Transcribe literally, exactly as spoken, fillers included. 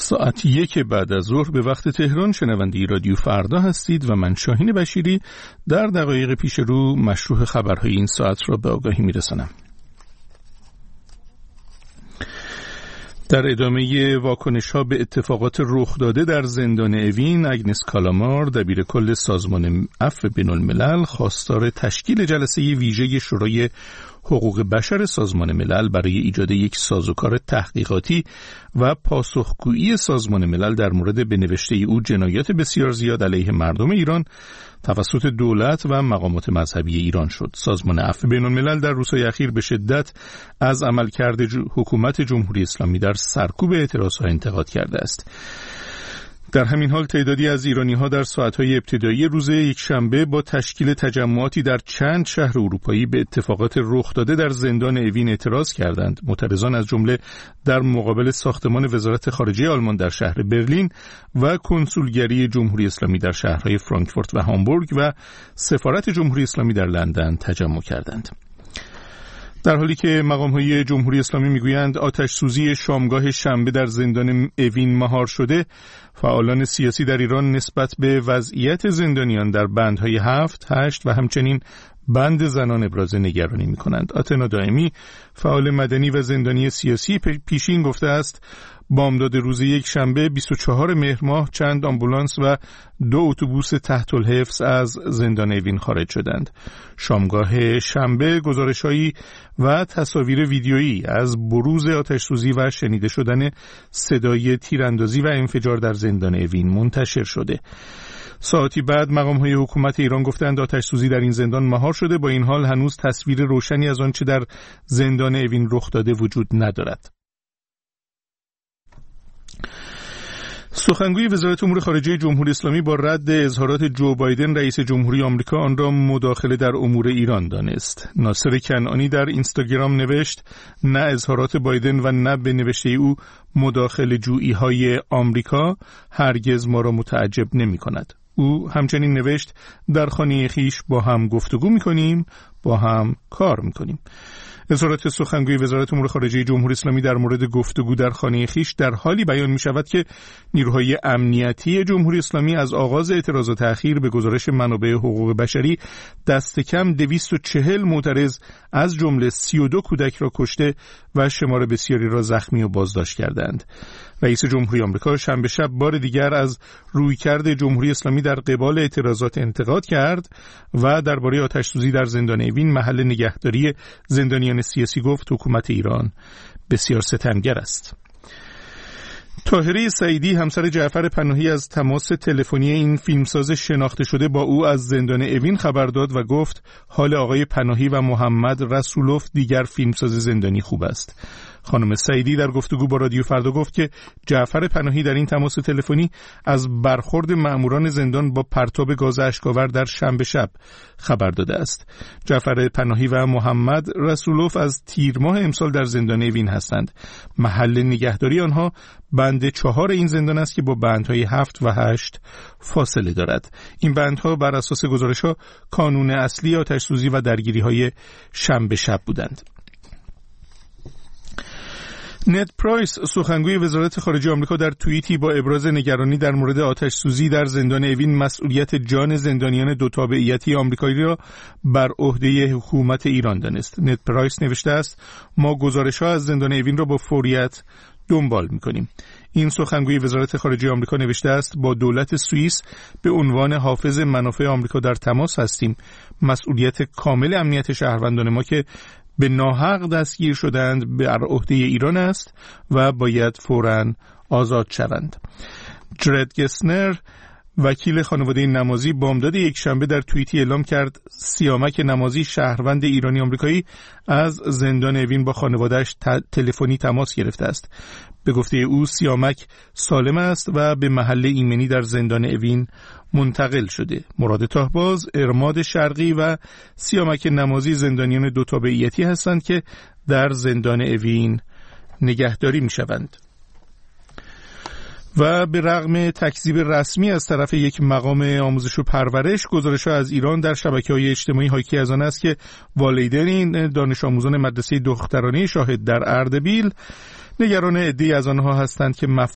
ساعت یک بعد از ظهر به وقت تهران شنونده رادیو فردا هستید و من شاهین بشیری در دقایق پیش رو مشروح خبرهای این ساعت را به آگاهی میرسانم. در ادامه واکنش‌ها به اتفاقات رخ داده در زندان اوین، اگنس کالامار دبیر کل سازمان عفو بین‌الملل خواستار تشکیل جلسه ویژه شورای حقوق بشر سازمان ملل برای ایجاد یک سازوکار تحقیقاتی و پاسخگویی سازمان ملل در مورد به نوشته او جنایات بسیار زیاد علیه مردم ایران توسط دولت و مقامات مذهبی ایران شد. سازمان عفو بین‌الملل در روزهای اخیر به شدت از عملکرد حکومت جمهوری اسلامی در سرکوب اعتراضها انتقاد کرده است. در همین حال تعدادی از ایرانی‌ها در ساعت‌های ابتدایی روز یکشنبه با تشکیل تجمعاتی در چند شهر اروپایی به اتفاقات رخ داده در زندان اوین اعتراض کردند. معترضان از جمله در مقابل ساختمان وزارت خارجه آلمان در شهر برلین و کنسولگری جمهوری اسلامی در شهرهای فرانکفورت و هامبورگ و سفارت جمهوری اسلامی در لندن تجمع کردند. در حالی که مقام‌های جمهوری اسلامی میگویند آتش سوزی شامگاه شنبه در زندان اوین مهار شده، فعالان سیاسی در ایران نسبت به وضعیت زندانیان در بندهای هفت، هشت و همچنین بند زنان ابراز نگرانی می‌کنند. آتنا دائمی، فعال مدنی و زندانی سیاسی پیشین گفته است بامداد روز یک شنبه بیست و چهارم مهر ماه چند آمبولانس و دو اتوبوس تحت الحفظ از زندان اوین خارج شدند. شامگاه شنبه گزارش‌هایی و تصاویر ویدیویی از بروز آتش‌سوزی و شنیده شدن صدای تیراندازی و انفجار در زندان اوین منتشر شده. ساعتی بعد مقام‌های حکومت ایران گفتند آتش‌سوزی در این زندان مهار شده، با این حال هنوز تصویر روشنی از آنچه در زندان اوین رخ داده وجود ندارد. سخنگوی وزارت امور خارجه جمهوری اسلامی با رد اظهارات جو بایدن رئیس جمهوری آمریکا آن را مداخله در امور ایران دانست. ناصر کنعانی در اینستاگرام نوشت نه اظهارات بایدن و نه به نوشته او مداخله جویی های آمریکا هرگز ما را متعجب نمی کند. او همچنین نوشت در خانه خیش با هم گفتگو می کنیم، با هم کار می کنیم. اظهارات سخنگوی وزارت امور خارجه جمهوری اسلامی در مورد گفتگو در خانه خیش در حالی بیان می شود که نیروهای امنیتی جمهوری اسلامی از آغاز اعتراضات اخیر به گزارش منابع حقوق بشری دست کم دویست و چهل معترض از جمله سی و دو کودک را کشته و شمار بسیاری را زخمی و بازداشت کردند. رئیس جمهوری آمریکا شنبه شب بار دیگر از رویکرد جمهوری اسلامی در قبال اعتراضات انتقاد کرد و درباره آتش‌سوزی در زندان اوین محل نگهداری زندانیان سیاسی گفت حکومت ایران بسیار ستمگر است. طاهره سعیدی همسر جعفر پناهی از تماس تلفنی این فیلمساز شناخته شده با او از زندان اوین خبر داد و گفت حال آقای پناهی و محمد رسولوف دیگر فیلمساز زندانی خوب است. خانم سعیدی در گفتگو با رادیو فردا گفت که جعفر پناهی در این تماس تلفنی از برخورد مأموران زندان با پرتاب گاز اشک‌آور در شنبه شب خبر داده است. جعفر پناهی و محمد رسولوف از تیر ماه امسال در زندان اوین هستند. محل نگهداری آنها بند چهار این زندان است که با بندهای هفت و هشت فاصله دارد. این بندها بر اساس گزارش‌ها کانون اصلی آتش‌سوزی و درگیری‌های شنبه شب بودند. نت پرایس سخنگوی وزارت خارجه آمریکا در توییتی با ابراز نگرانی در مورد آتش‌سوزی در زندان اوین مسئولیت جان زندانیان دو تابعیتی آمریکایی را بر عهده حکومت ایران دانست. نت پرایس نوشته است ما گزارش‌ها از زندان اوین را با فوریت دنبال می‌کنیم. این سخنگوی وزارت خارجه آمریکا نوشته است با دولت سوئیس به عنوان حافظ منافع آمریکا در تماس هستیم. مسئولیت کامل امنیت شهروندان ما که به ناحق دستگیر شدند بر عهده ایران است و باید فوراً آزاد شوند. جرد گسنر وکیل خانواده نمازی بامداد یک شنبه در توییتی اعلام کرد سیامک نمازی شهروند ایرانی آمریکایی از زندان اوین با خانواده‌اش تلفنی تماس گرفته است. به گفته او سیامک سالم است و به محل ایمنی در زندان اوین منتقل شده. مراد تاهباز، ارماد شرقی و سیامک نمازی زندانیان دو تابعیتی هستند که در زندان اوین نگهداری می شوند. و به رغم تکذیب رسمی از طرف یک مقام آموزش و پرورش، گزارش‌ها از ایران در شبکه‌های اجتماعی حاکی از آن است که والدین دانش آموزان مدرسه دخترانه شاهد در اردبیل نگران عده‌ای از آنها هستند که